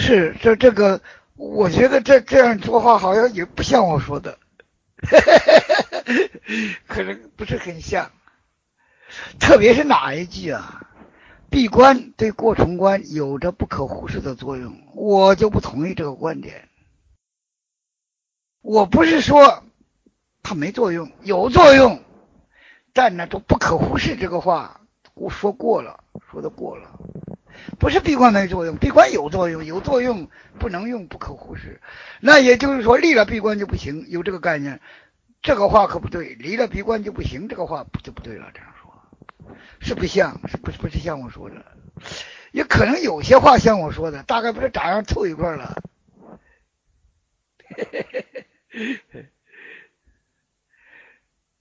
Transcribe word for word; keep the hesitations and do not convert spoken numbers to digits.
是这这个，我觉得这这样说话好像也不像我说的，可能不是很像。特别是哪一句啊？闭关对过重关有着不可忽视的作用，我就不同意这个观点。我不是说它没作用，有作用，但呢，都不可忽视这个话，我说过了，说的过了。不是闭关没作用，闭关有作用，有作用不能用，不可忽视。那也就是说，离了闭关就不行，有这个概念，这个话可不对。离了闭关就不行，这个话就不对了。这样说是不像，是不是不是像我说的？也可能有些话像我说的，大概不是咋样凑一块了。